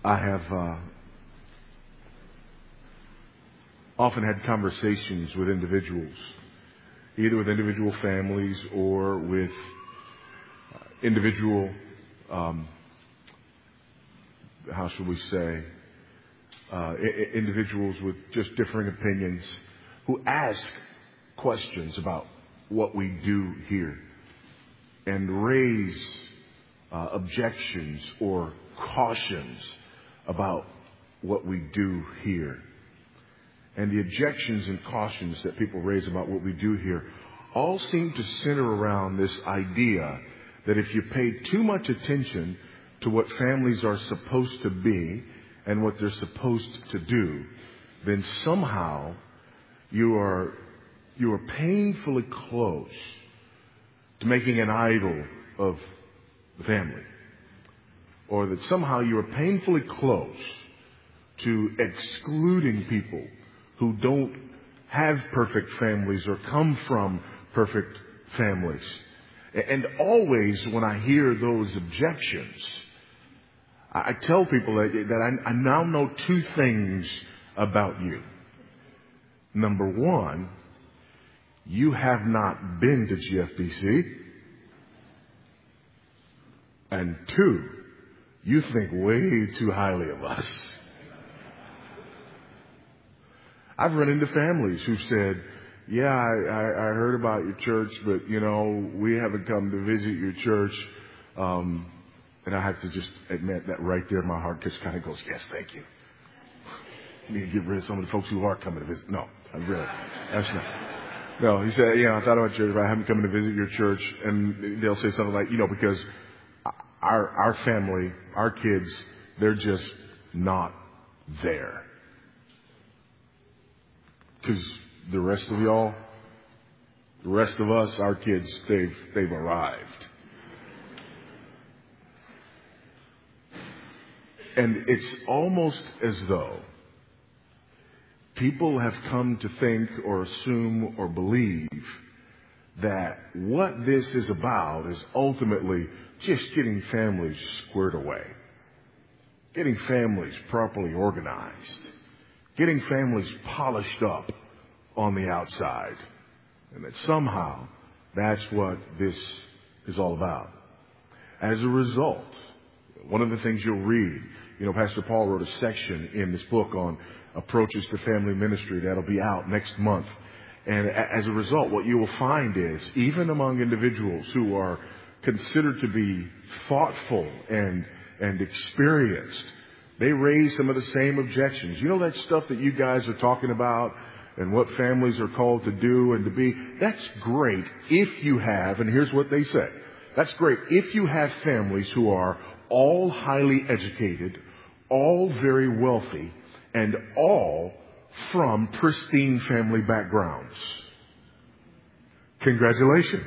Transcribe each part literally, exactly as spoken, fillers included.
I have uh, often had conversations with individuals, either with individual families or with uh, individual, um, how should we say, uh, I- individuals with just differing opinions who ask questions about what we do here and raise uh, objections or cautions about what we do here. And the objections and cautions that people raise about what we do here all seem to center around this idea that if you pay too much attention to what families are supposed to be and what they're supposed to do, then somehow you are you are painfully close to making an idol of the family. Or that somehow you are painfully close to excluding people who don't have perfect families or come from perfect families. And always when I hear those objections, I tell people that I now know two things about you. Number one, you have not been to G F B C. And two, you think way too highly of us. I've run into families who've said, yeah, I, I, I heard about your church, but, you know, we haven't come to visit your church. Um, and I have to just admit that right there, my heart just kind of goes, yes, thank you. You need to get rid of some of the folks who are coming to visit. No, I really, that's not. No, he said, yeah, I thought about church, but I haven't come to visit your church. And they'll say something like, you know, because Our, our family, our kids, they're just not there. Because the rest of y'all, the rest of us, our kids, they've, they've arrived. And it's almost as though people have come to think or assume or believe that what this is about is ultimately just getting families squared away, getting families properly organized, getting families polished up on the outside, and that somehow that's what this is all about. As a result, one of the things you'll read, you know, Pastor Paul wrote a section in this book on approaches to family ministry that'll be out next month. And as a result, what you will find is, even among individuals who are considered to be thoughtful and and experienced, they raise some of the same objections. You know that stuff that you guys are talking about and what families are called to do and to be? That's great if you have, and here's what they say, that's great if you have families who are all highly educated, all very wealthy, and all from pristine family backgrounds. Congratulations.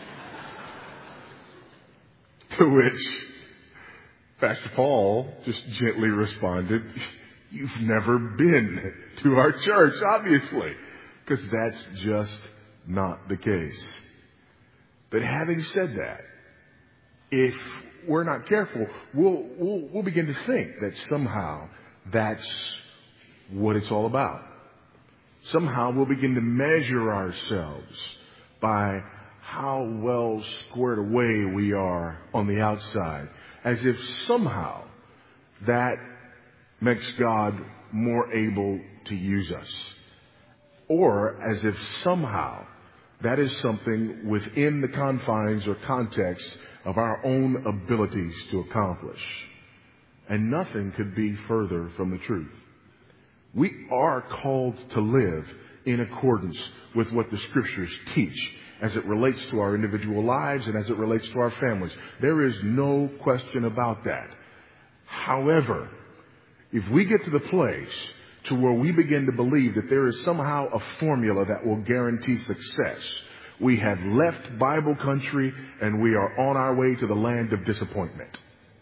To which Pastor Paul just gently responded, you've never been to our church, obviously, because that's just not the case. But having said that, if we're not careful, we'll, we'll, we'll begin to think that somehow that's what it's all about. Somehow we'll begin to measure ourselves by how well squared away we are on the outside, as if somehow that makes God more able to use us, or as if somehow that is something within the confines or context of our own abilities to accomplish. And nothing could be further from the truth. We are called to live in accordance with what the Scriptures teach as it relates to our individual lives and as it relates to our families. There is no question about that. However, if we get to the place to where we begin to believe that there is somehow a formula that will guarantee success, we have left Bible country and we are on our way to the land of disappointment.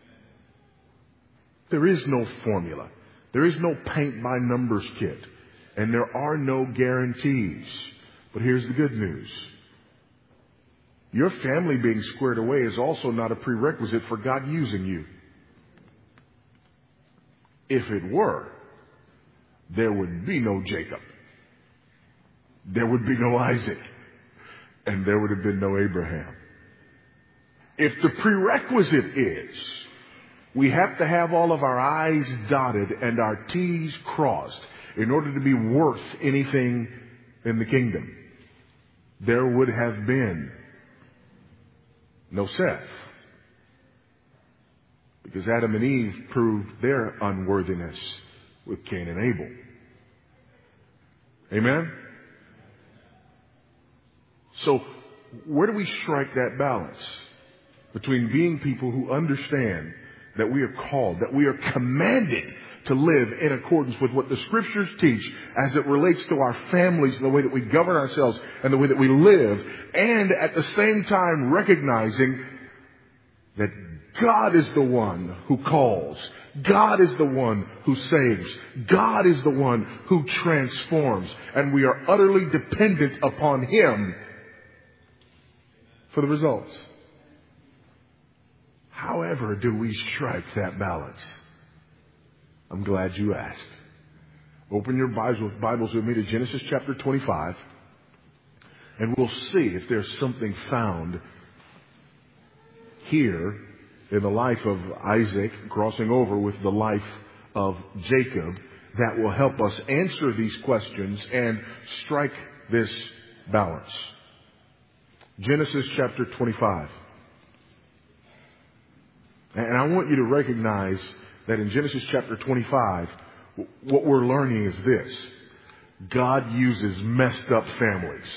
There is no formula. There is no paint by numbers kit. And there are no guarantees. But here's the good news. Your family being squared away is also not a prerequisite for God using you. If it were, there would be no Jacob. There would be no Isaac. And there would have been no Abraham. If the prerequisite is we have to have all of our I's dotted and our T's crossed in order to be worth anything in the kingdom, there would have been no Seth. Because Adam and Eve proved their unworthiness with Cain and Abel. Amen? So, where do we strike that balance between being people who understand that we are called, that we are commanded to live in accordance with what the Scriptures teach as it relates to our families and the way that we govern ourselves and the way that we live, and at the same time recognizing that God is the one who calls. God is the one who saves. God is the one who transforms. And we are utterly dependent upon Him for the results. However do we strike that balance? I'm glad you asked. Open your Bibles with me to Genesis chapter twenty-five, and we'll see if there's something found here in the life of Isaac crossing over with the life of Jacob that will help us answer these questions and strike this balance. Genesis chapter twenty-five. And I want you to recognize that in Genesis chapter twenty-five, what we're learning is this: God uses messed up families.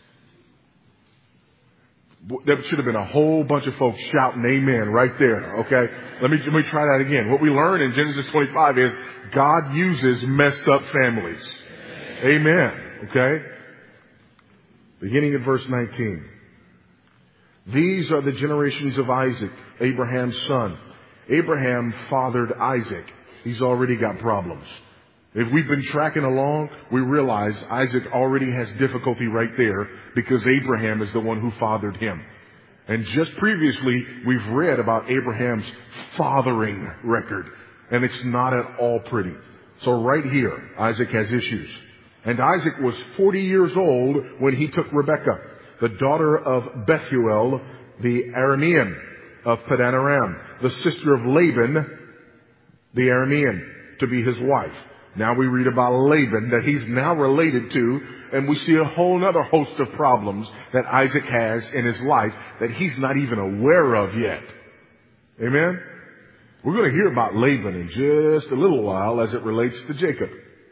There should have been a whole bunch of folks shouting amen right there, okay? Let me, let me try that again. What we learn in Genesis twenty-five is God uses messed up families. Amen, okay? Beginning at verse nineteen. These are the generations of Isaac, Abraham's son. Abraham fathered Isaac. He's already got problems. If we've been tracking along, we realize Isaac already has difficulty right there because Abraham is the one who fathered him. And just previously, we've read about Abraham's fathering record. And it's not at all pretty. So right here, Isaac has issues. And Isaac was forty years old when he took Rebekah, the daughter of Bethuel, the Aramean of Padan Aram, the sister of Laban, the Aramean, to be his wife. Now we read about Laban that he's now related to, and we see a whole other host of problems that Isaac has in his life that he's not even aware of yet. Amen? We're going to hear about Laban in just a little while as it relates to Jacob.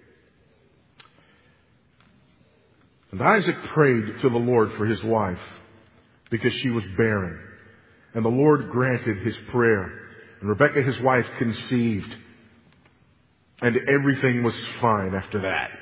And Isaac prayed to the Lord for his wife because she was barren. And the Lord granted his prayer. And Rebekah, his wife, conceived. And everything was fine after that.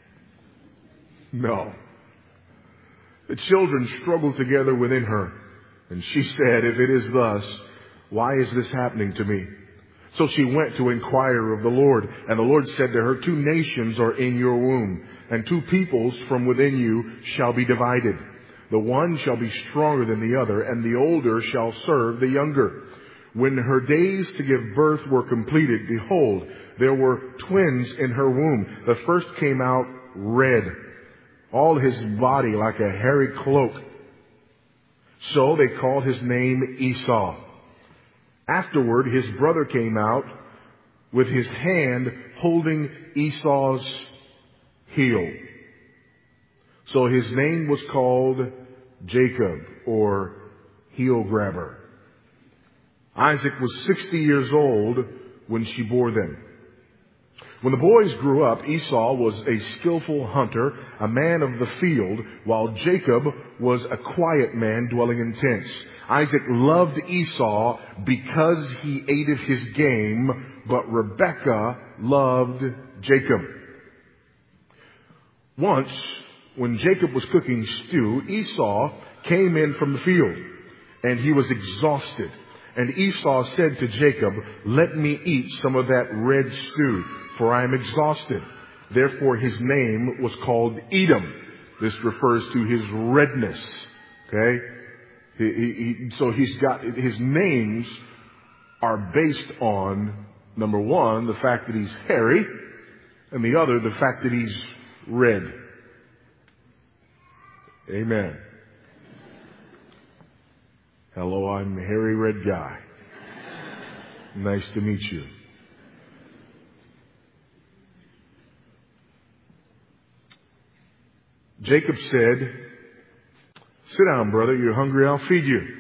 No. The children struggled together within her. And she said, if it is thus, why is this happening to me? So she went to inquire of the Lord. And the Lord said to her, two nations are in your womb, and two peoples from within you shall be divided. The one shall be stronger than the other, and the older shall serve the younger. When her days to give birth were completed, behold, there were twins in her womb. The first came out red, all his body like a hairy cloak. So they called his name Esau. Afterward, his brother came out with his hand holding Esau's heel. So his name was called Jacob, or heel grabber. Isaac was sixty years old when she bore them. When the boys grew up, Esau was a skillful hunter, a man of the field, while Jacob was a quiet man dwelling in tents. Isaac loved Esau because he ate of his game, but Rebekah loved Jacob. Once, when Jacob was cooking stew, Esau came in from the field, and he was exhausted. And Esau said to Jacob, let me eat some of that red stew, for I am exhausted. Therefore his name was called Edom. This refers to his redness. Okay? He, he, he, so he's got, his names are based on Number one, the fact that he's hairy, and the other, the fact that he's red. Amen. Hello, I'm the hairy red guy. Nice to meet you. Jacob said, sit down, brother. You're hungry. I'll feed you.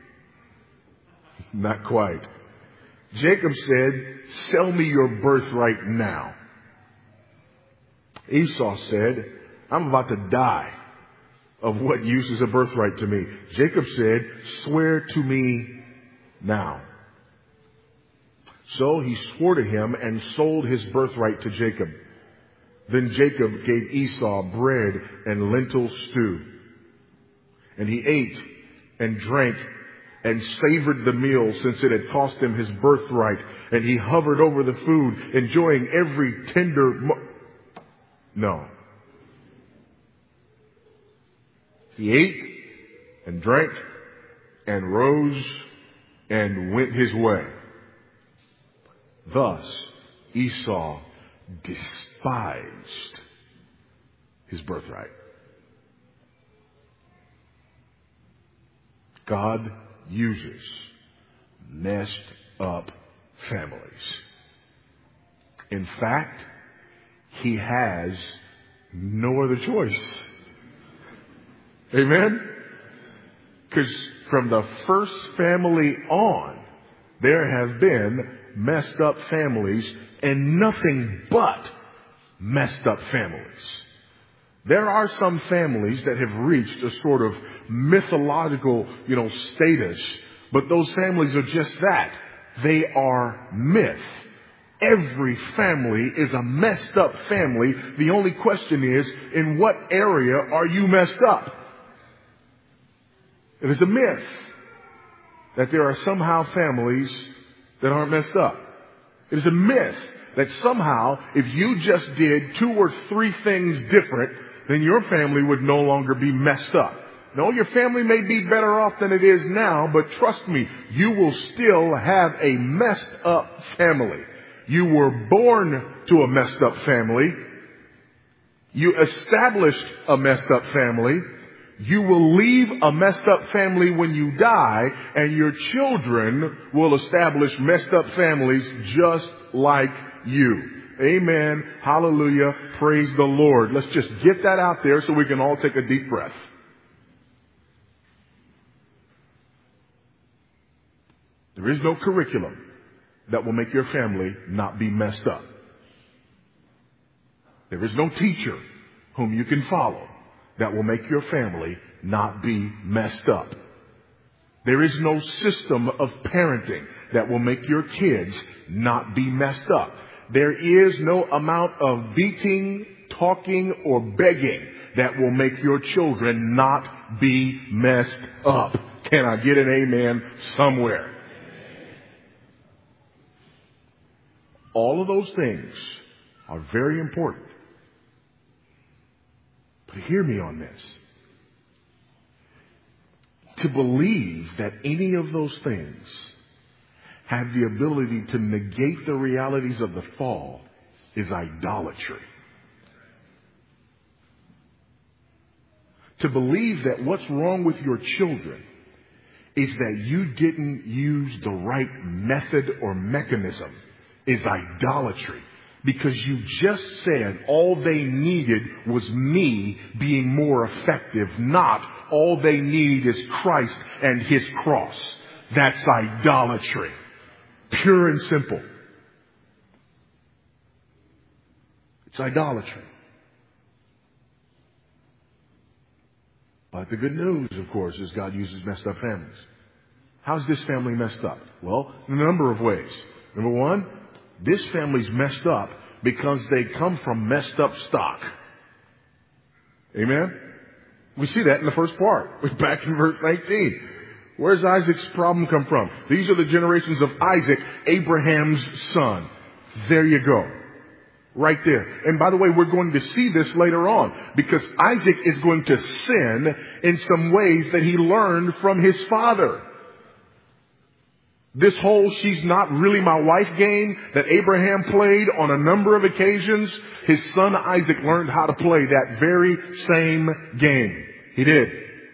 Not quite. Jacob said, sell me your birthright now. Esau said, I'm about to die. Of what use is a birthright to me? Jacob said, swear to me now. So he swore to him and sold his birthright to Jacob. Then Jacob gave Esau bread and lentil stew. And he ate and drank and savored the meal, since it had cost him his birthright. And he hovered over the food, enjoying every tender mo- No. He ate and drank and rose and went his way. Thus Esau despised his birthright. God uses messed up families. In fact, he has no other choice. Amen? Because from the first family on, there have been messed up families and nothing but messed up families. There are some families that have reached a sort of mythological, you know, status, but those families are just that. They are myth. Every family is a messed up family. The only question is, in what area are you messed up? It is a myth that there are somehow families that aren't messed up. It is a myth that somehow, if you just did two or three things different, then your family would no longer be messed up. No, your family may be better off than it is now, but trust me, you will still have a messed up family. You were born to a messed up family. You established a messed up family. You will leave a messed up family when you die, and your children will establish messed up families just like you. Amen. Hallelujah. Praise the Lord. Let's just get that out there so we can all take a deep breath. There is no curriculum that will make your family not be messed up. There is no teacher whom you can follow that will make your family not be messed up. There is no system of parenting that will make your kids not be messed up. There is no amount of beating, talking, or begging that will make your children not be messed up. Can I get an amen somewhere? All of those things are very important. But hear me on this. To believe that any of those things have the ability to negate the realities of the fall is idolatry. To believe that what's wrong with your children is that you didn't use the right method or mechanism is idolatry. Because you just said all they needed was me being more effective, not all they need is Christ and His cross. That's idolatry. Pure and simple. It's idolatry. But the good news, of course, is God uses messed up families. How's this family messed up? Well, in a number of ways. Number one, this family's messed up because they come from messed up stock. Amen? We see that in the first part. We're back in verse nineteen. Where's Isaac's problem come from? These are the generations of Isaac, Abraham's son. There you go. Right there. And by the way, we're going to see this later on because Isaac is going to sin in some ways that he learned from his father. This whole she's not really my wife game that Abraham played on a number of occasions, his son Isaac learned how to play that very same game. He did.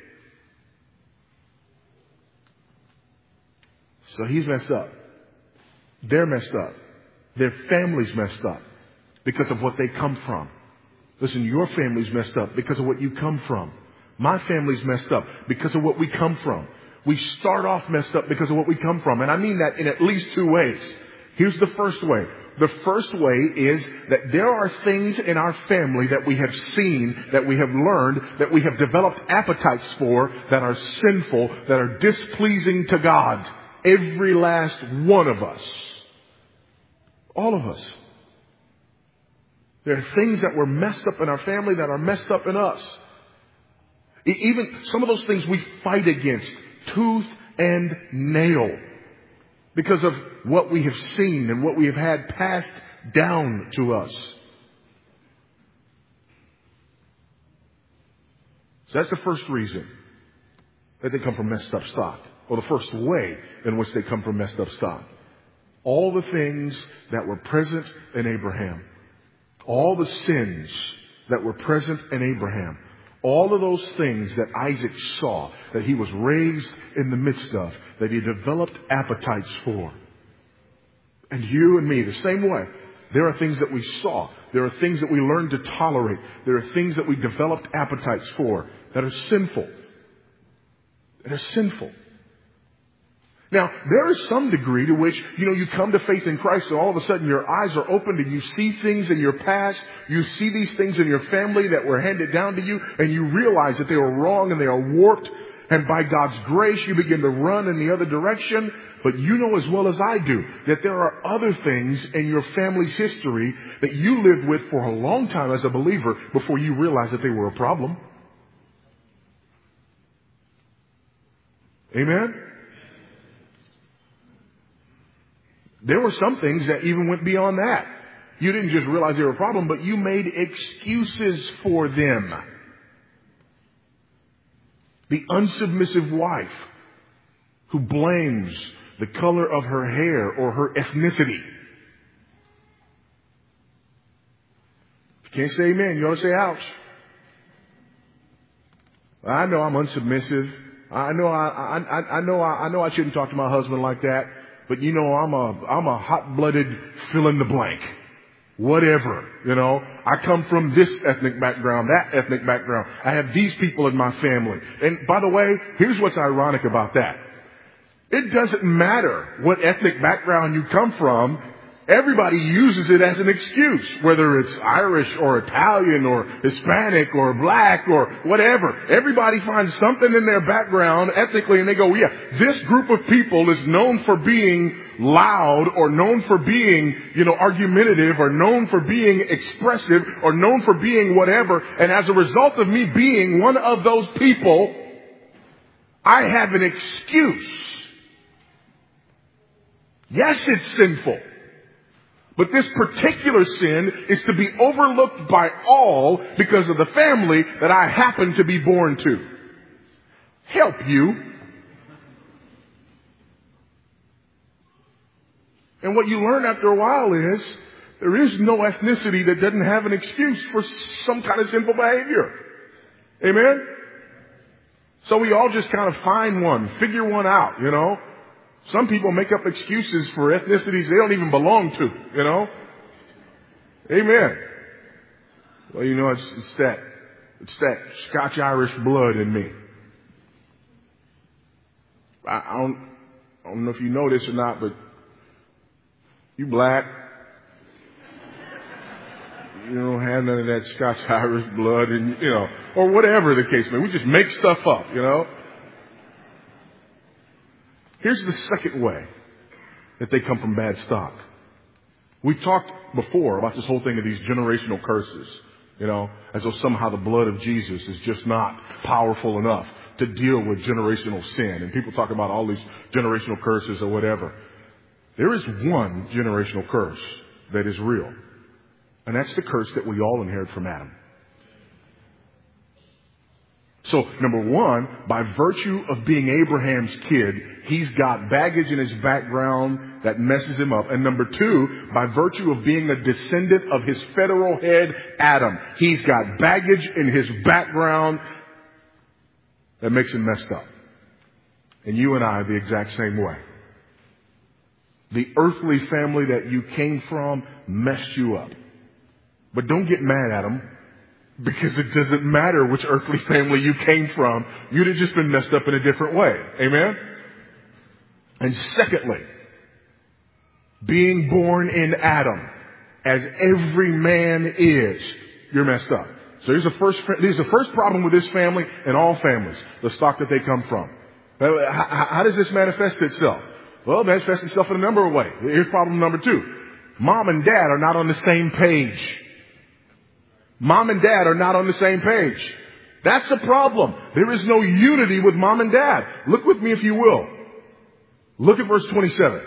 So he's messed up. They're messed up. Their family's messed up because of what they come from. Listen, your family's messed up because of what you come from. My family's messed up because of what we come from. We start off messed up because of what we come from. And I mean that in at least two ways. Here's the first way. The first way is that there are things in our family that we have seen, that we have learned, that we have developed appetites for, that are sinful, that are displeasing to God. Every last one of us. All of us. There are things that were messed up in our family that are messed up in us. Even some of those things we fight against tooth and nail because of what we have seen and what we have had passed down to us. So that's the first reason that they come from messed up stock, or the first way in which they come from messed up stock. All the things that were present in Abraham, all the sins that were present in Abraham, all of those things that Isaac saw, that he was raised in the midst of, that he developed appetites for. And you and me, the same way. There are things that we saw. There are things that we learned to tolerate. There are things that we developed appetites for that are sinful. That are sinful. Now, there is some degree to which, you know, you come to faith in Christ and all of a sudden your eyes are opened and you see things in your past. You see these things in your family that were handed down to you and you realize that they were wrong and they are warped. And by God's grace, you begin to run in the other direction. But you know as well as I do that there are other things in your family's history that you lived with for a long time as a believer before you realized that they were a problem. Amen? There were some things that even went beyond that. You didn't just realize they were a problem, but you made excuses for them. The unsubmissive wife who blames the color of her hair or her ethnicity. If you can't say amen, you ought to say ouch. I know I'm unsubmissive. I know I, I, I know I, I know I shouldn't talk to my husband like that. But you know, I'm a, I'm a hot-blooded fill in the blank. Whatever, you know. I come from this ethnic background, that ethnic background. I have these people in my family. And by the way, here's what's ironic about that. It doesn't matter what ethnic background you come from. Everybody uses it as an excuse, whether it's Irish or Italian or Hispanic or black or whatever. Everybody finds something in their background ethnically and they go, yeah, this group of people is known for being loud or known for being, you know, argumentative or known for being expressive or known for being whatever. And as a result of me being one of those people, I have an excuse. Yes, it's sinful. But this particular sin is to be overlooked by all because of the family that I happen to be born to. Help you. And what you learn after a while is there is no ethnicity that doesn't have an excuse for some kind of sinful behavior. Amen? So we all just kind of find one, figure one out, you know. Some people make up excuses for ethnicities they don't even belong to, you know. Amen. Well, you know, it's, it's that, it's that Scotch-Irish blood in me. I, I don't, I don't know if you know this or not, but you black. You don't have none of that Scotch-Irish blood and, you know, or whatever the case may be. We just make stuff up, you know. Here's the second way that they come from bad stock. We talked before about this whole thing of these generational curses, you know, as though somehow the blood of Jesus is just not powerful enough to deal with generational sin. And people talk about all these generational curses or whatever. There is one generational curse that is real. And that's the curse that we all inherit from Adam. So, number one, by virtue of being Abraham's kid, he's got baggage in his background that messes him up. And number two, by virtue of being a descendant of his federal head, Adam, he's got baggage in his background that makes him messed up. And you and I are the exact same way. The earthly family that you came from messed you up. But don't get mad at them. Because it doesn't matter which earthly family you came from. You'd have just been messed up in a different way. Amen? And secondly, being born in Adam, as every man is, you're messed up. So here's the first, here's the first problem with this family and all families, the stock that they come from. How, how does this manifest itself? Well, it manifests itself in a number of ways. Here's problem number two. Mom and dad are not on the same page. Mom and dad are not on the same page. That's a problem. There is no unity with mom and dad. Look with me if you will. Look at verse twenty-seven.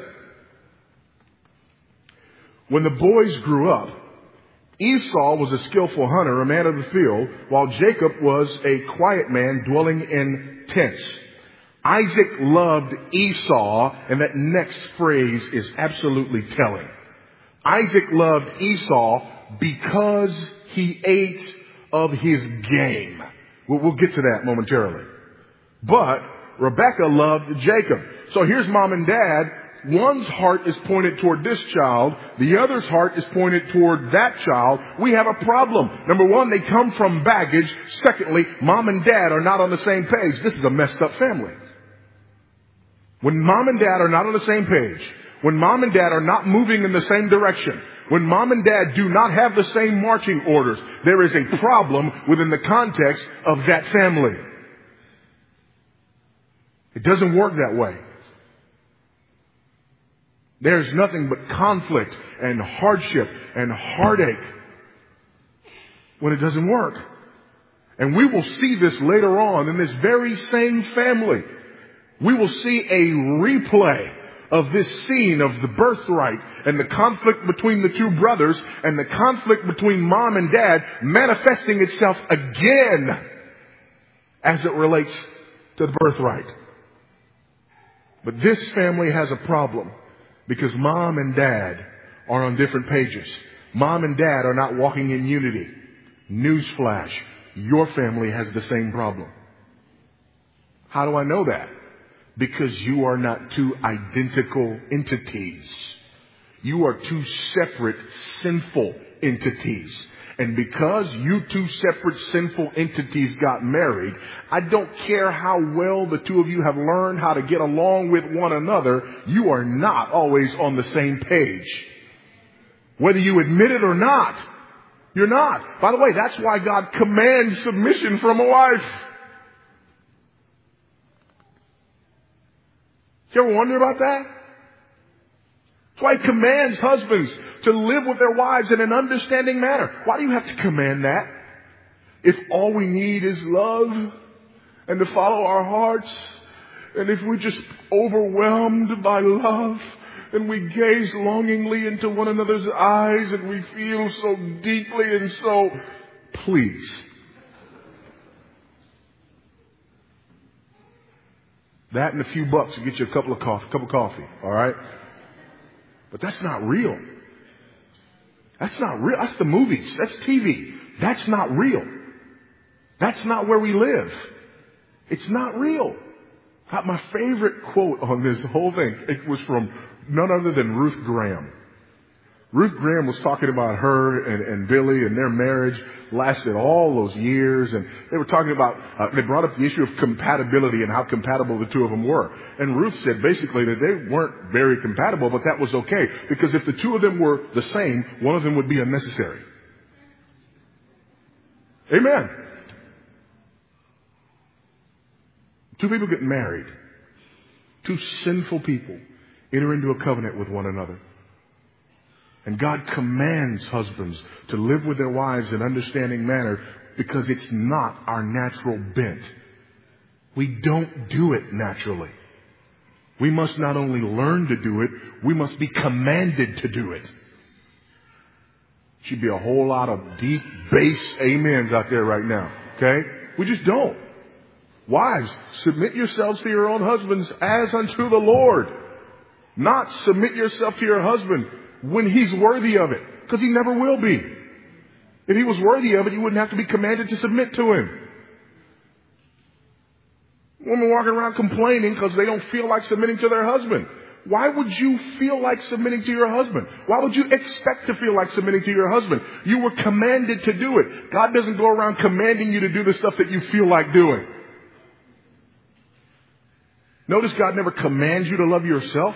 When the boys grew up, Esau was a skillful hunter, a man of the field, while Jacob was a quiet man dwelling in tents. Isaac loved Esau, and that next phrase is absolutely telling. Isaac loved Esau because he ate of his game. We'll, we'll get to that momentarily. But Rebekah loved Jacob. So here's mom and dad. One's heart is pointed toward this child. The other's heart is pointed toward that child. We have a problem. Number one, they come from baggage. Secondly, mom and dad are not on the same page. This is a messed up family. When mom and dad are not on the same page, when mom and dad are not moving in the same direction, when mom and dad do not have the same marching orders, there is a problem within the context of that family. It doesn't work that way. There's nothing but conflict and hardship and heartache when it doesn't work. And we will see this later on in this very same family. We will see a replay of this scene of the birthright and the conflict between the two brothers and the conflict between mom and dad manifesting itself again as it relates to the birthright. But this family has a problem because mom and dad are on different pages. Mom and dad are not walking in unity. Newsflash, your family has the same problem. How do I know that? Because you are not two identical entities. You are two separate sinful entities. And because you two separate sinful entities got married, I don't care how well the two of you have learned how to get along with one another, you are not always on the same page. Whether you admit it or not, you're not. By the way, that's why God commands submission from a wife. You ever wonder about that? That's why he commands husbands to live with their wives in an understanding manner. Why do you have to command that? If all we need is love and to follow our hearts, and if we're just overwhelmed by love and we gaze longingly into one another's eyes and we feel so deeply and so, please. That and a few bucks will get you a couple of coffee, cup of coffee, all right? But that's not real. That's not real. That's the movies. That's T V. That's not real. That's not where we live. It's not real. My favorite quote on this whole thing, it was from none other than Ruth Graham. Ruth Graham was talking about her and, and Billy, and their marriage lasted all those years. And they were talking about, uh, they brought up the issue of compatibility and how compatible the two of them were. And Ruth said basically that they weren't very compatible, but that was okay. Because if the two of them were the same, one of them would be unnecessary. Amen. Two people get married. Two sinful people enter into a covenant with one another. And God commands husbands to live with their wives in an understanding manner because it's not our natural bent. We don't do it naturally. We must not only learn to do it, we must be commanded to do it. Should be a whole lot of deep bass amens out there right now. Okay? We just don't. Wives, submit yourselves to your own husbands as unto the Lord. Not submit yourself to your husband when he's worthy of it, because he never will be. If he was worthy of it, you wouldn't have to be commanded to submit to him. Women walking around complaining because they don't feel like submitting to their husband. Why would you feel like submitting to your husband? Why would you expect to feel like submitting to your husband? You were commanded to do it. God doesn't go around commanding you to do the stuff that you feel like doing. Notice God never commands you to love yourself.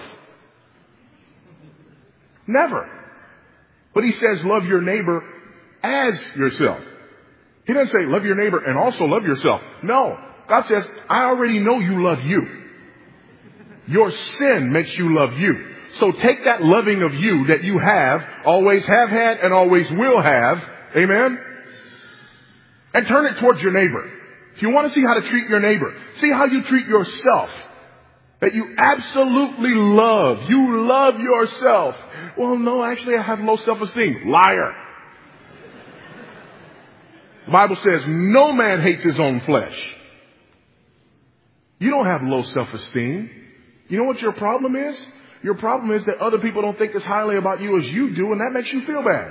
Never. But he says love your neighbor as yourself. He doesn't say love your neighbor and also love yourself. No. God says, I already know you love you. Your sin makes you love you. So take that loving of you that you have, always have had and always will have, amen, and turn it towards your neighbor. If you want to see how to treat your neighbor, see how you treat yourself. That you absolutely love. You love yourself. Well, no, actually I have low self-esteem. Liar. The Bible says no man hates his own flesh. You don't have low self-esteem. You know what your problem is? Your problem is that other people don't think as highly about you as you do, and that makes you feel bad.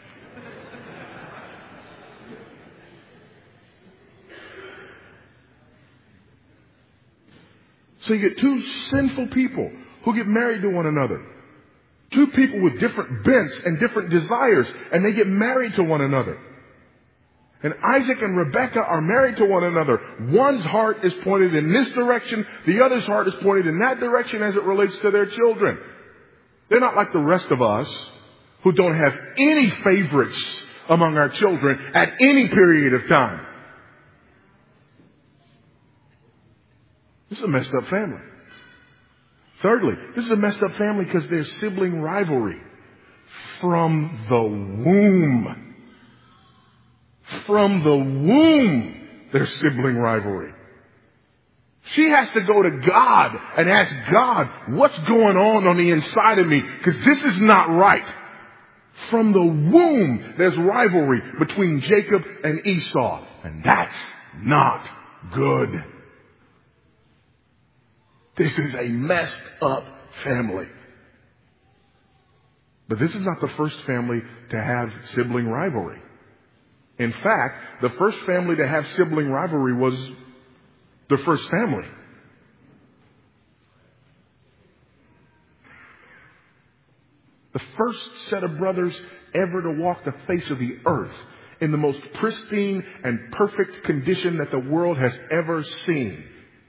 So you get two sinful people who get married to one another. Two people with different bents and different desires, and they get married to one another. And Isaac and Rebekah are married to one another. One's heart is pointed in this direction. The other's heart is pointed in that direction as it relates to their children. They're not like the rest of us who don't have any favorites among our children at any period of time. This is a messed up family. Thirdly, this is a messed up family because there's sibling rivalry from the womb. From the womb, there's sibling rivalry. She has to go to God and ask God, what's going on on the inside of me? Because this is not right. From the womb, there's rivalry between Jacob and Esau. And that's not good. This is a messed up family. But this is not the first family to have sibling rivalry. In fact, the first family to have sibling rivalry was the first family. The first set of brothers ever to walk the face of the earth in the most pristine and perfect condition that the world has ever seen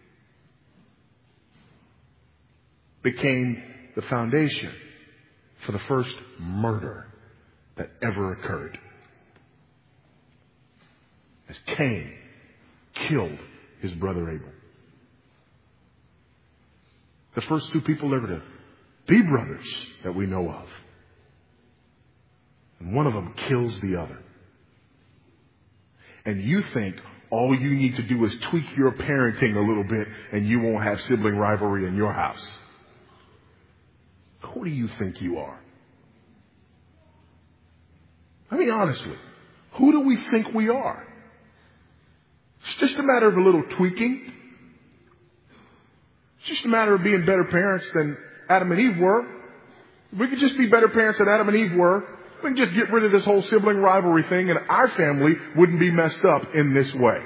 became the foundation for the first murder that ever occurred. As Cain killed his brother Abel. The first two people ever to be brothers that we know of. And one of them kills the other. And you think all you need to do is tweak your parenting a little bit and you won't have sibling rivalry in your house. Who do you think you are? I mean, honestly, who do we think we are? It's just a matter of a little tweaking. It's just a matter of being better parents than Adam and Eve were. If we could just be better parents than Adam and Eve were, we can just get rid of this whole sibling rivalry thing and our family wouldn't be messed up in this way.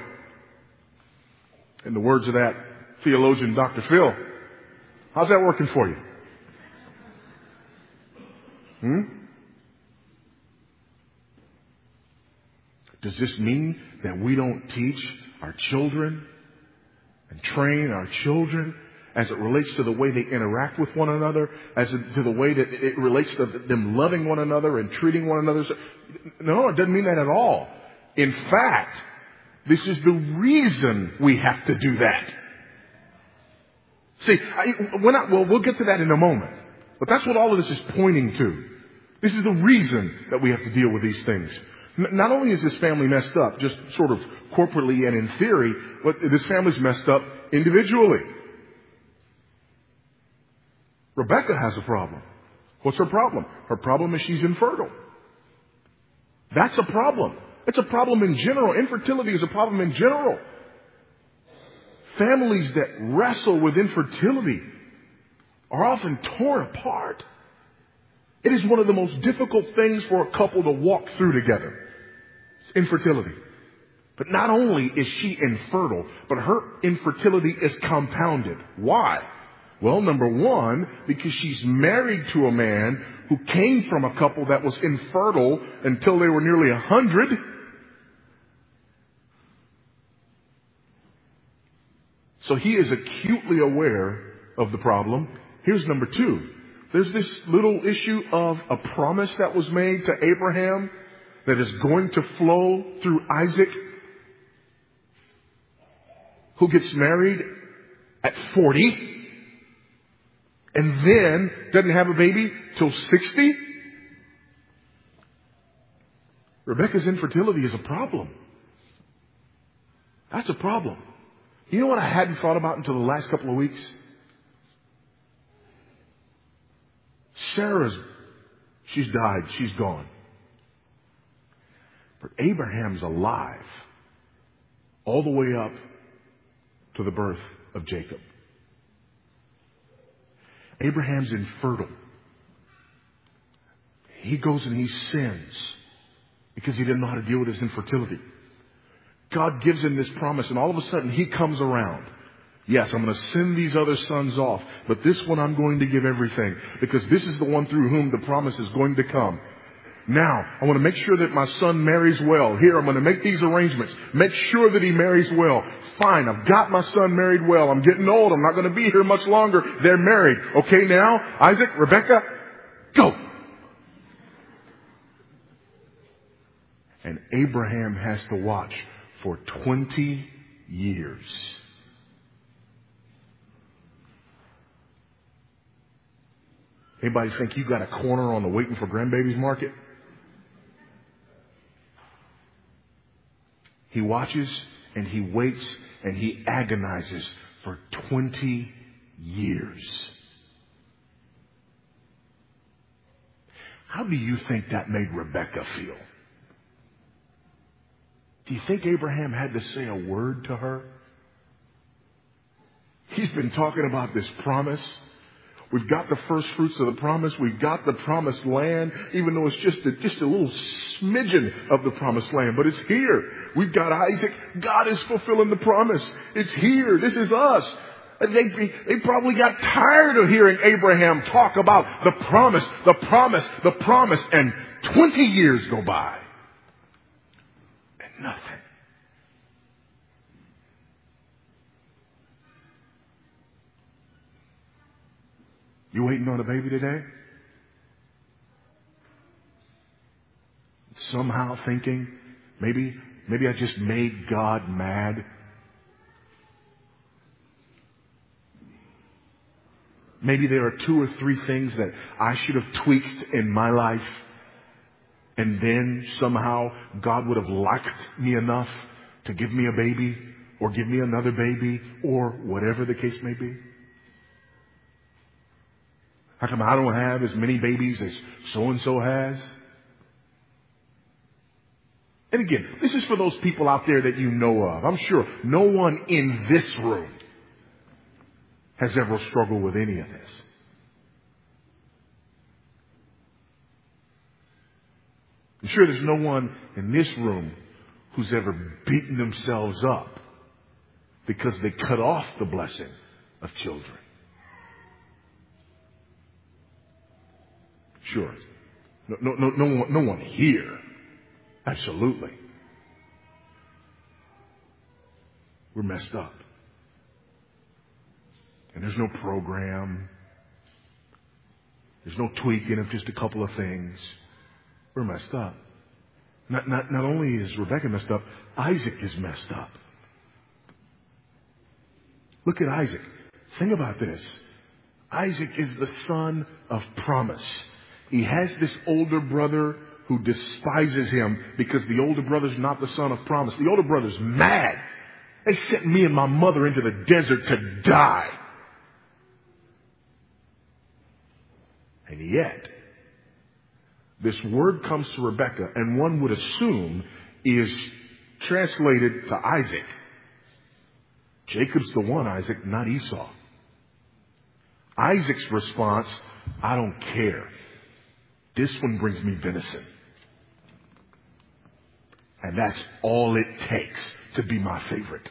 In the words of that theologian, Doctor Phil, how's that working for you? Hmm? Does this mean that we don't teach our children and train our children as it relates to the way they interact with one another, as it, to the way that it relates to them loving one another and treating one another? No, it doesn't mean that at all. In fact, this is the reason we have to do that. See, I, we're not, well, we'll get to that in a moment. But that's what all of this is pointing to. This is the reason that we have to deal with these things. Not only is this family messed up, just sort of corporately and in theory, but this family's messed up individually. Rebecca has a problem. What's her problem? Her problem is she's infertile. That's a problem. It's a problem in general. Infertility is a problem in general. Families that wrestle with infertility are often torn apart. It is one of the most difficult things for a couple to walk through together. It's infertility. But not only is she infertile, but her infertility is compounded. Why? Well, number one, because she's married to a man who came from a couple that was infertile until they were nearly a hundred. So he is acutely aware of the problem. Here's number two. There's this little issue of a promise that was made to Abraham that is going to flow through Isaac, who gets married at forty and then doesn't have a baby till sixty. Rebecca's infertility is a problem. That's a problem. You know what I hadn't thought about until the last couple of weeks? Sarah's, she's died, she's gone. But Abraham's alive all the way up to the birth of Jacob. Abraham's infertile. He goes and he sins because he didn't know how to deal with his infertility. God gives him this promise, and all of a sudden he comes around. Yes, I'm going to send these other sons off, but this one I'm going to give everything, because this is the one through whom the promise is going to come. Now, I want to make sure that my son marries well. Here, I'm going to make these arrangements. Make sure that he marries well. Fine, I've got my son married well. I'm getting old. I'm not going to be here much longer. They're married. Okay, now, Isaac, Rebecca, go. And Abraham has to watch for twenty years. Anybody think you got a corner on the waiting for grandbabies market? He watches and he waits and he agonizes for twenty years. How do you think that made Rebecca feel? Do you think Abraham had to say a word to her? He's been talking about this promise. We've got the first fruits of the promise. We've got the promised land, even though it's just a, just a little smidgen of the promised land. But it's here. We've got Isaac. God is fulfilling the promise. It's here. This is us. They, they probably got tired of hearing Abraham talk about the promise, the promise, the promise. And twenty years go by. And nothing. You waiting on a baby today? Somehow thinking, maybe, maybe I just made God mad. Maybe there are two or three things that I should have tweaked in my life, and then somehow God would have liked me enough to give me a baby, or give me another baby, or whatever the case may be. How come I don't have as many babies as so-and-so has? And again, this is for those people out there that you know of. I'm sure no one in this room has ever struggled with any of this. I'm sure there's no one in this room who's ever beaten themselves up because they cut off the blessing of children. Sure. No, no, no, no one, no one here. Absolutely. We're messed up. And there's no program. There's no tweaking of just a couple of things. We're messed up. Not, not, not only is Rebecca messed up, Isaac is messed up. Look at Isaac. Think about this. Isaac is the son of promise. He has this older brother who despises him because the older brother's not the son of promise. The older brother's mad. They sent me and my mother into the desert to die. And yet, this word comes to Rebecca, and one would assume is translated to Isaac. Jacob's the one, Isaac, not Esau. Isaac's response, I don't care. This one brings me venison. And that's all it takes to be my favorite.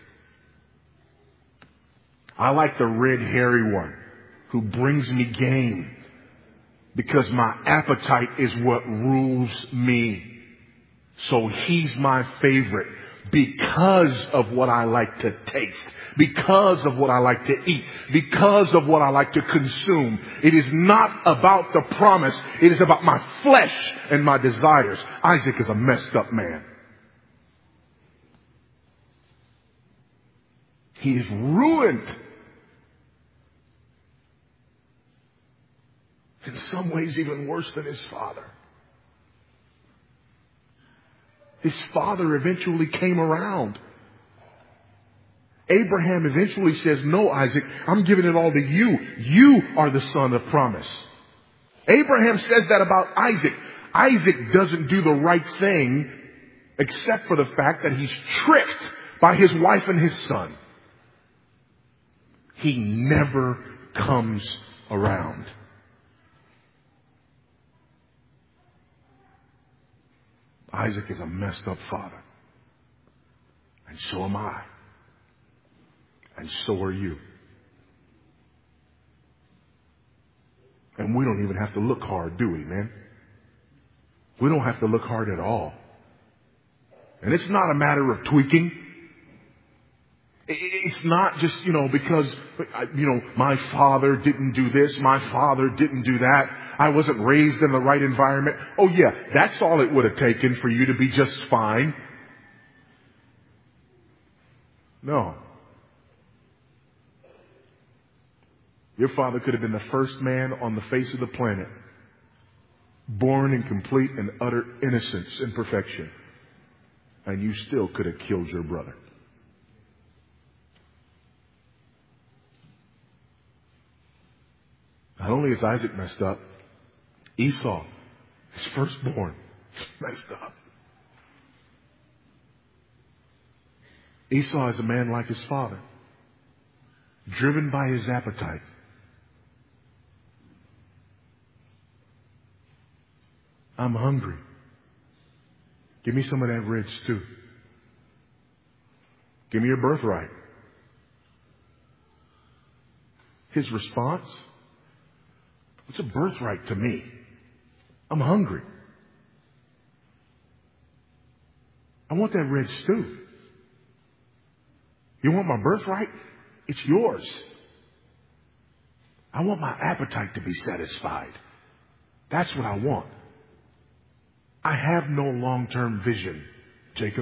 I like the red hairy one who brings me game because my appetite is what rules me. So he's my favorite because of what I like to taste, because of what I like to eat, because of what I like to consume. It is not about the promise. It is about my flesh and my desires. Isaac is a messed up man. He is ruined. In some ways even worse than his father. His father eventually came around. Abraham eventually says, no, Isaac, I'm giving it all to you. You are the son of promise. Abraham says that about Isaac. Isaac doesn't do the right thing except for the fact that he's tricked by his wife and his son. He never comes around. Isaac is a messed up father. And so am I. And so are you. And we don't even have to look hard, do we, man? We don't have to look hard at all. And it's not a matter of tweaking. It's not just, you know, because, you know, my father didn't do this, my father didn't do that, I wasn't raised in the right environment. Oh yeah, that's all it would have taken for you to be just fine. No. Your father could have been the first man on the face of the planet, born in complete and utter innocence and perfection, and you still could have killed your brother. Not only is Isaac messed up, Esau, his firstborn, is messed up. Esau is a man like his father, driven by his appetite. I'm hungry. Give me some of that red stew. Give me your birthright. His response? What's a birthright to me? I'm hungry. I want that red stew. You want my birthright? It's yours. I want my appetite to be satisfied. That's what I want. I have no long-term vision, Jacob.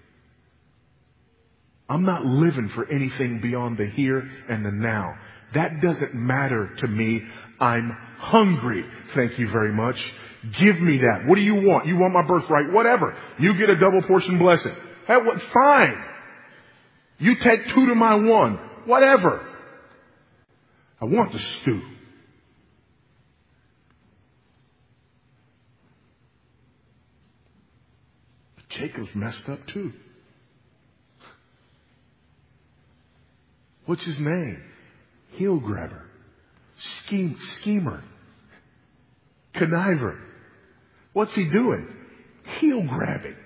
I'm not living for anything beyond the here and the now. That doesn't matter to me. I'm hungry. Thank you very much. Give me that. What do you want? You want my birthright? Whatever. You get a double portion blessing. Hey, what? Fine. You take two to my one. Whatever. I want the stew. But Jacob's messed up too. What's his name? Heel grabber. Scheme, schemer. Conniver. What's he doing? Heel grabbing.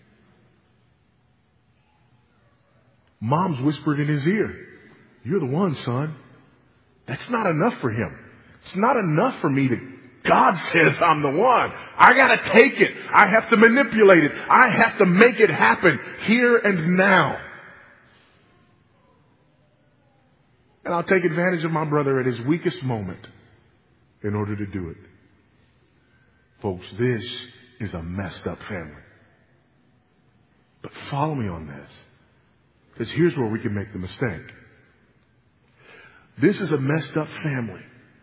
Mom's whispered in his ear, you're the one, son. That's not enough for him. It's not enough for me to, God says I'm the one. I gotta take it. I have to manipulate it. I have to make it happen here and now. And I'll take advantage of my brother at his weakest moment in order to do it. Folks, this is a messed up family. But follow me on this. Because here's where we can make the mistake. This is a messed up family.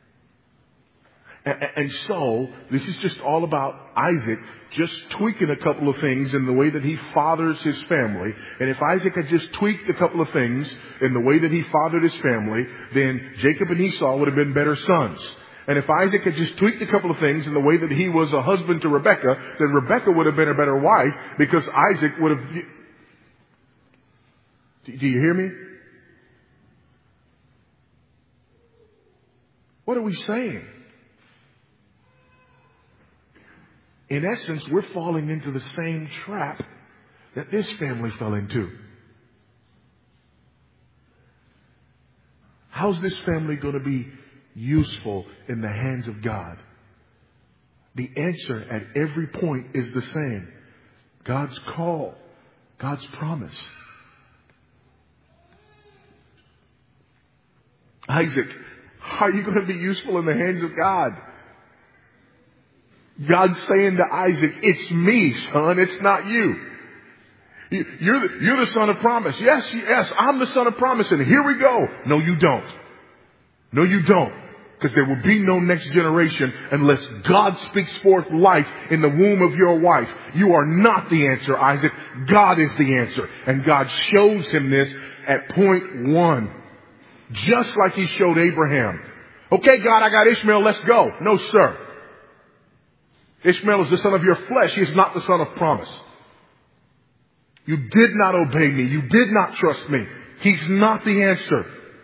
And, and so, this is just all about Isaac just tweaking a couple of things in the way that he fathers his family. And if Isaac had just tweaked a couple of things in the way that he fathered his family, then Jacob and Esau would have been better sons. And if Isaac had just tweaked a couple of things in the way that he was a husband to Rebekah, then Rebekah would have been a better wife because Isaac would have... Do you hear me? What are we saying? In essence, we're falling into the same trap that this family fell into. How's this family going to be useful in the hands of God? The answer at every point is the same. God's call, God's promise. Isaac, how are you going to be useful in the hands of God? God's saying to Isaac, it's me, son, it's not you. You're the, you're the son of promise. Yes, yes, I'm the son of promise, and here we go. No, you don't. No, you don't. Because there will be no next generation unless God speaks forth life in the womb of your wife. You are not the answer, Isaac. God is the answer. And God shows him this at point one. Just like he showed Abraham. Okay, God, I got Ishmael. Let's go. No, sir. Ishmael is the son of your flesh. He is not the son of promise. You did not obey me. You did not trust me. He's not the answer.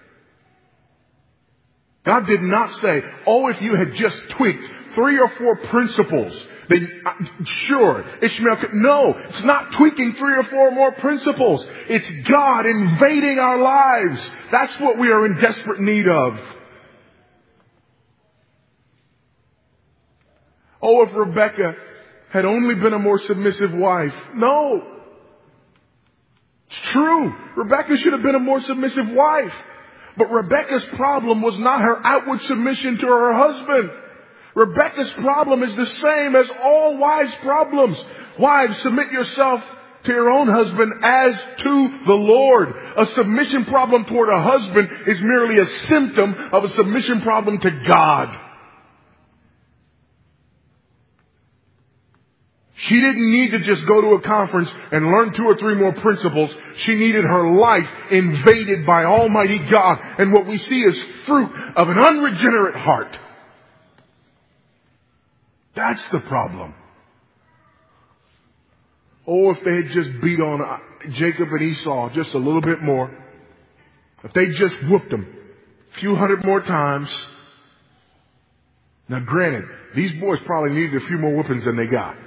God did not say, oh, if you had just tweaked three or four principles, then sure, Ishmael could. No, it's not tweaking three or four more principles. It's God invading our lives. That's what we are in desperate need of. Oh, if Rebecca had only been a more submissive wife. No. It's true. Rebecca should have been a more submissive wife. But Rebecca's problem was not her outward submission to her husband. Rebecca's problem is the same as all wives' problems. Wives, submit yourself to your own husband as to the Lord. A submission problem toward a husband is merely a symptom of a submission problem to God. She didn't need to just go to a conference and learn two or three more principles. She needed her life invaded by Almighty God. And what we see is fruit of an unregenerate heart. That's the problem. Oh, if they had just beat on Jacob and Esau just a little bit more. If they just whooped them a few hundred more times. Now granted, these boys probably needed a few more whoopings than they got.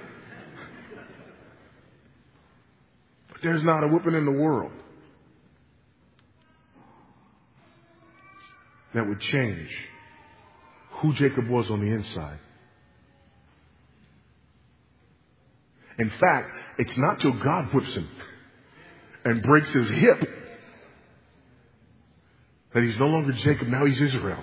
There's not a whooping in the world that would change who Jacob was on the inside. In fact, it's not till God whips him and breaks his hip that he's no longer Jacob, now he's Israel.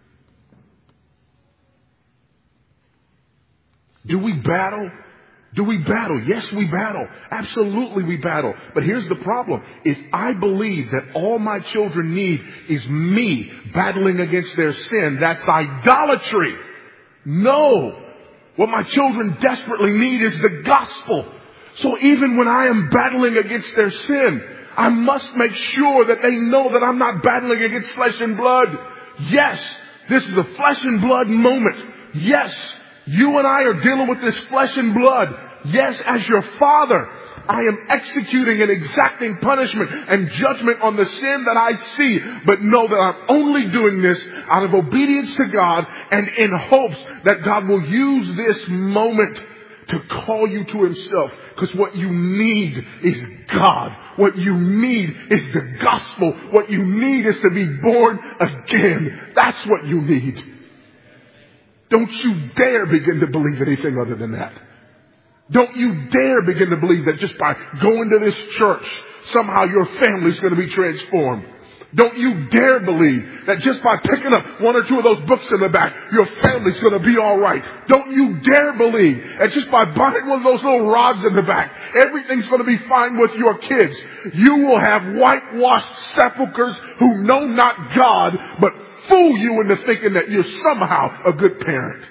Do we battle? Do we battle? Yes, we battle. Absolutely we battle. But here's the problem. If I believe that all my children need is me battling against their sin, that's idolatry. No. What my children desperately need is the gospel. So even when I am battling against their sin, I must make sure that they know that I'm not battling against flesh and blood. Yes, this is a flesh and blood moment. Yes, you and I are dealing with this flesh and blood. Yes, as your father, I am executing and exacting punishment and judgment on the sin that I see. But know that I'm only doing this out of obedience to God and in hopes that God will use this moment to call you to himself. Because what you need is God. What you need is the gospel. What you need is to be born again. That's what you need. Don't you dare begin to believe anything other than that. Don't you dare begin to believe that just by going to this church, somehow your family's going to be transformed. Don't you dare believe that just by picking up one or two of those books in the back, your family's going to be all right. Don't you dare believe that just by buying one of those little rods in the back, everything's going to be fine with your kids. You will have whitewashed sepulchers who know not God, but fool you into thinking that you're somehow a good parent.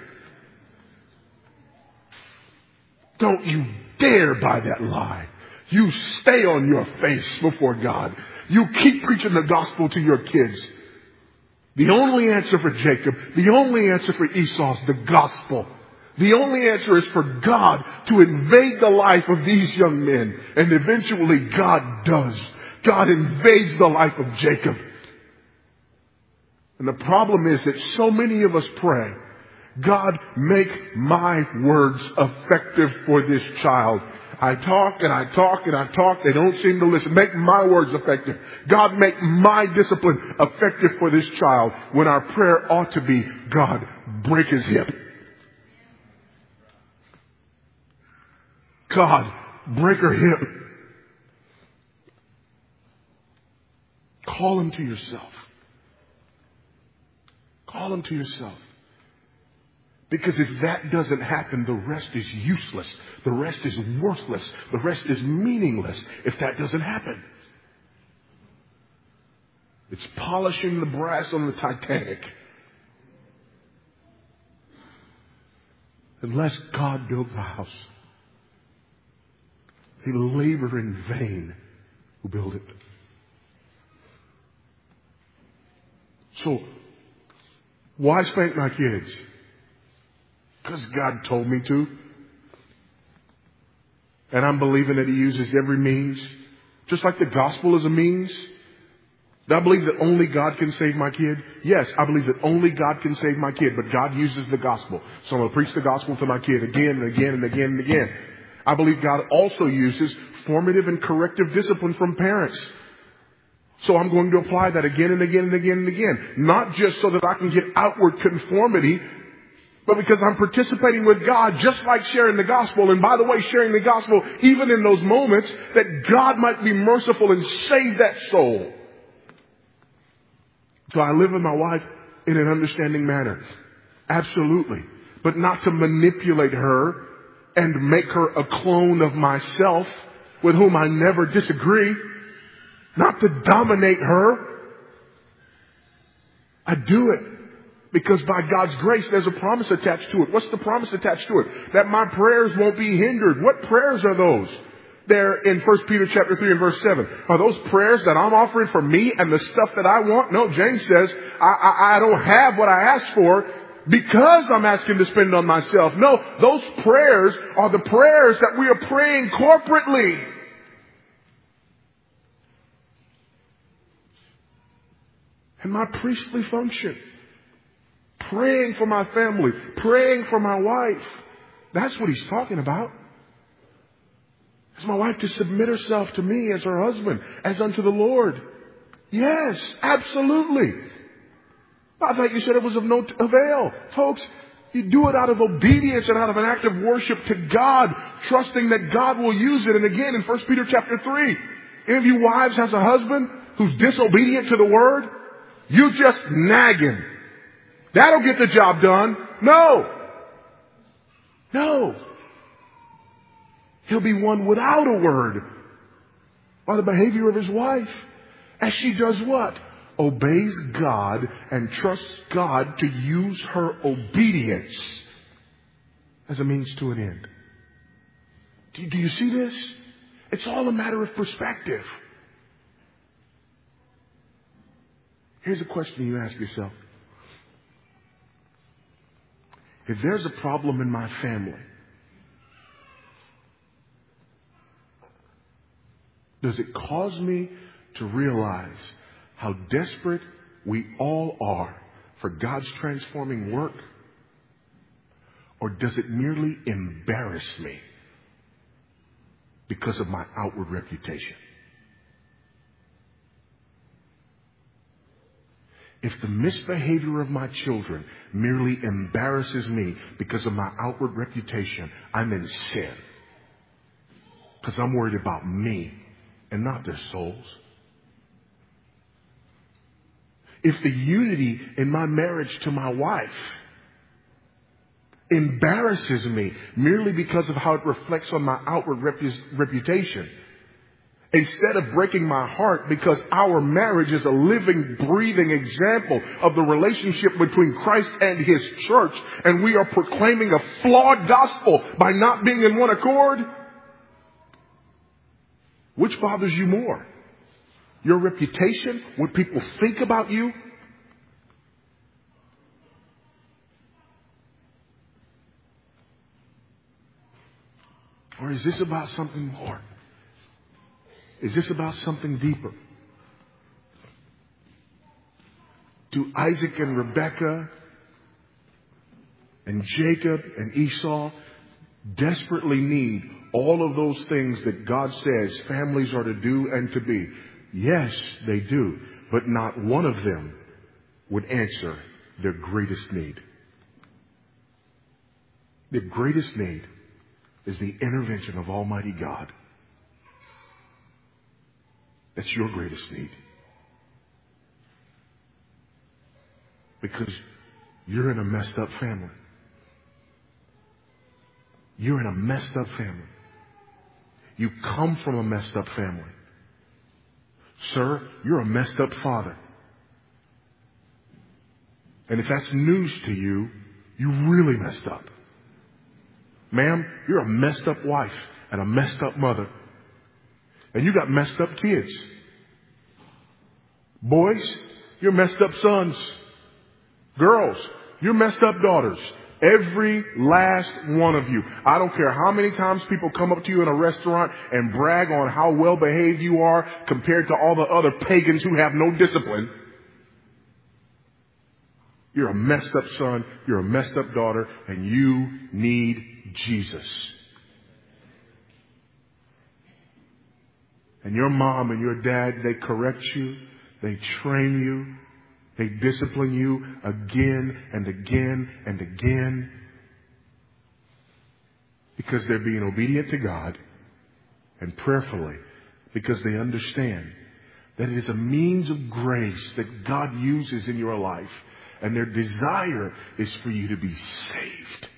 Don't you dare buy that lie. You stay on your face before God. You keep preaching the gospel to your kids. The only answer for Jacob, the only answer for Esau is the gospel. The only answer is for God to invade the life of these young men. And eventually God does. God invades the life of Jacob. And the problem is that so many of us pray, God, make my words effective for this child. I talk and I talk and I talk. They don't seem to listen. Make my words effective. God, make my discipline effective for this child. When our prayer ought to be, God, break his hip. God, break her hip. Call him to yourself. Call him to yourself. Because if that doesn't happen, the rest is useless. The rest is worthless. The rest is meaningless if that doesn't happen. It's polishing the brass on the Titanic. Unless God build the house, they labor in vain who build it. So, why spank my kids? Because God told me to. And I'm believing that He uses every means. Just like the gospel is a means. Do I believe that only God can save my kid? Yes, I believe that only God can save my kid, but God uses the gospel. So I'm going to preach the gospel to my kid again and again and again and again. I believe God also uses formative and corrective discipline from parents. So I'm going to apply that again and again and again and again. Not just so that I can get outward conformity, but because I'm participating with God, just like sharing the gospel. And by the way, sharing the gospel even in those moments that God might be merciful and save that soul. So I live with my wife in an understanding manner. Absolutely. But not to manipulate her and make her a clone of myself with whom I never disagree. Not to dominate her. I do it because by God's grace there's a promise attached to it. What's the promise attached to it? That my prayers won't be hindered. What prayers are those? There in First Peter chapter three and verse seven. Are those prayers that I'm offering for me and the stuff that I want? No, James says I, I, I don't have what I asked for because I'm asking to spend on myself. No, those prayers are the prayers that we are praying corporately. And my priestly function, praying for my family, praying for my wife. That's what he's talking about. Is my wife to submit herself to me as her husband, as unto the Lord? Yes, absolutely. I thought you said it was of no avail. Folks, you do it out of obedience and out of an act of worship to God, trusting that God will use it. And again, in First Peter chapter three, any of you wives has a husband who's disobedient to the word? You just nagging. That'll get the job done. No. No. He'll be won without a word by the behavior of his wife. As she does what? Obeys God and trusts God to use her obedience as a means to an end. Do you, do you see this? It's all a matter of perspective. Here's a question you ask yourself. If there's a problem in my family, does it cause me to realize how desperate we all are for God's transforming work? Or does it merely embarrass me because of my outward reputation? If the misbehavior of my children merely embarrasses me because of my outward reputation, I'm in sin. Because I'm worried about me and not their souls. If the unity in my marriage to my wife embarrasses me merely because of how it reflects on my outward repu- reputation, instead of breaking my heart because our marriage is a living, breathing example of the relationship between Christ and His church, and we are proclaiming a flawed gospel by not being in one accord, which bothers you more? Your reputation? What people think about you? Or is this about something more? Is this about something deeper? to Isaac and Rebekah and Jacob and Esau, desperately need all of those things that God says families are to do and to be. Yes, they do, but not one of them would answer their greatest need. Their greatest need is the intervention of Almighty God. That's your greatest need. Because you're in a messed up family. You're in a messed up family. You come from a messed up family. Sir, you're a messed up father. And if that's news to you, you really messed up. Ma'am, you're a messed up wife and a messed up mother. And you got messed up kids. Boys, you're messed up sons. Girls, you're messed up daughters. Every last one of you. I don't care how many times people come up to you in a restaurant and brag on how well behaved you are compared to all the other pagans who have no discipline. You're a messed up son. You're a messed up daughter. And you need Jesus. And your mom and your dad, they correct you. They train you. They discipline you again and again and again because they're being obedient to God and prayerfully because they understand that it is a means of grace that God uses in your life, and their desire is for you to be saved.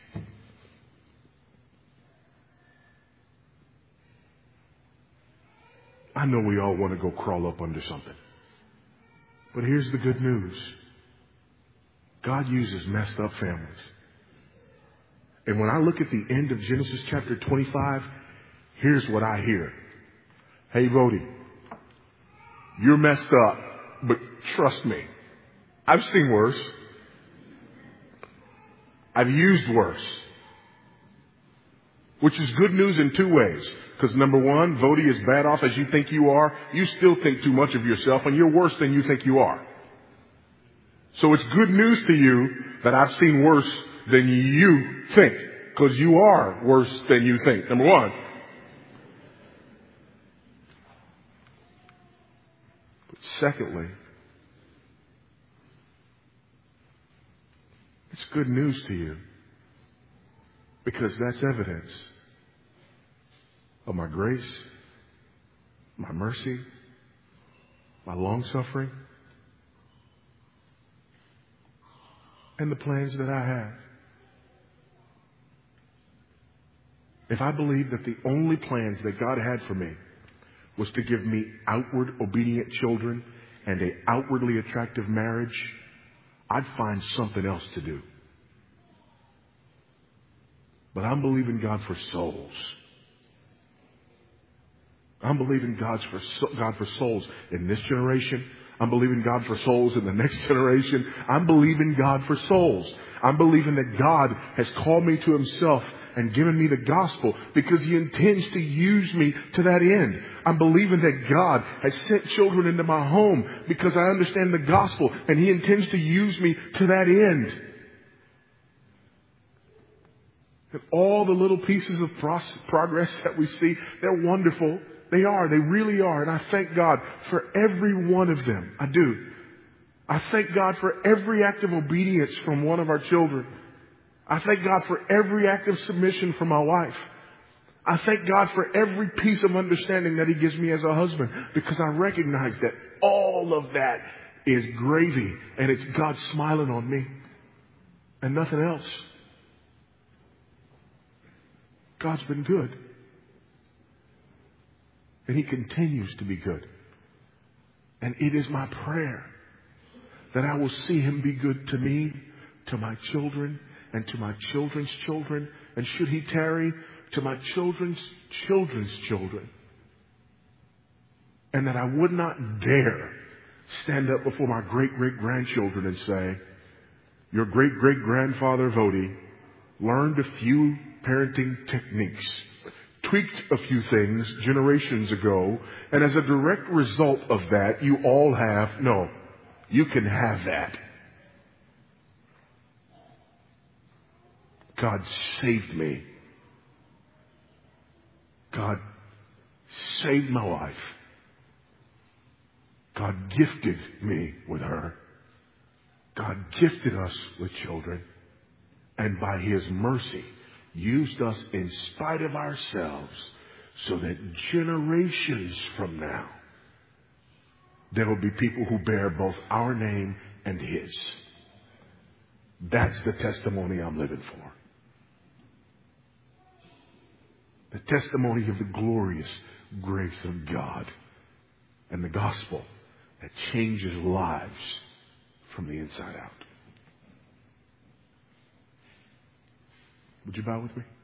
I know we all want to go crawl up under something. But here's the good news. God uses messed up families. And when I look at the end of Genesis chapter twenty-five, here's what I hear. Hey, Vody, you're messed up, but trust me, I've seen worse. I've used worse. Which is good news in two ways. Because number one, Vody, as bad off as you think you are, you still think too much of yourself, and you're worse than you think you are. So it's good news to you that I've seen worse than you think. Because you are worse than you think. Number one. But secondly, it's good news to you. Because that's evidence of my grace, my mercy, my long suffering, and the plans that I have. If I believed that the only plans that God had for me was to give me outward obedient children and an outwardly attractive marriage, I'd find something else to do. But I'm believing God for souls. I'm believing God's for, God for souls in this generation. I'm believing God for souls in the next generation. I'm believing God for souls. I'm believing that God has called me to himself and given me the gospel because he intends to use me to that end. I'm believing that God has sent children into my home because I understand the gospel and he intends to use me to that end. And all the little pieces of progress that we see, they're wonderful. They are. They really are. And I thank God for every one of them. I do. I thank God for every act of obedience from one of our children. I thank God for every act of submission from my wife. I thank God for every piece of understanding that he gives me as a husband because I recognize that all of that is gravy and it's God smiling on me and nothing else. God's been good. And he continues to be good. And it is my prayer that I will see him be good to me, to my children, and to my children's children. And should he tarry, to my children's children's children. And that I would not dare stand up before my great-great-grandchildren and say, your great-great-grandfather Vody learned a few parenting techniques, tweaked a few things generations ago, and as a direct result of that, you all have, no, you can have that. God saved me. God saved my life. God gifted me with her. God gifted us with children. And by His mercy, used us in spite of ourselves so that generations from now, there will be people who bear both our name and His. That's the testimony I'm living for. The testimony of the glorious grace of God and the gospel that changes lives from the inside out. Would you bow with me?